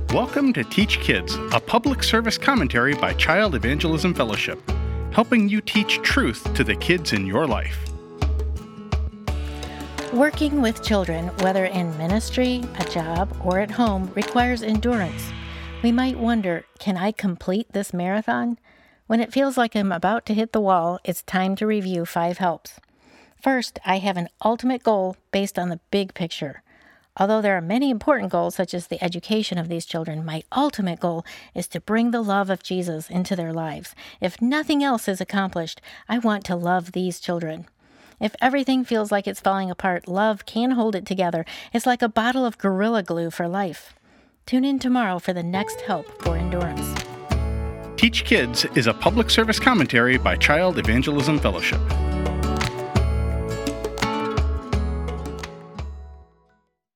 Welcome to Teach Kids, a public service commentary by Child Evangelism Fellowship, helping you teach truth to the kids in your life. Working with children, whether in ministry, a job, or at home, requires endurance. We might wonder, can I complete this marathon? When it feels like I'm about to hit the wall, it's time to review 5 helps. First, I have an ultimate goal based on the big picture. Although there are many important goals, such as the education of these children, my ultimate goal is to bring the love of Jesus into their lives. If nothing else is accomplished, I want to love these children. If everything feels like it's falling apart, love can hold it together. It's like a bottle of Gorilla Glue for life. Tune in tomorrow for the next help for endurance. Teach Kids is a public service commentary by Child Evangelism Fellowship.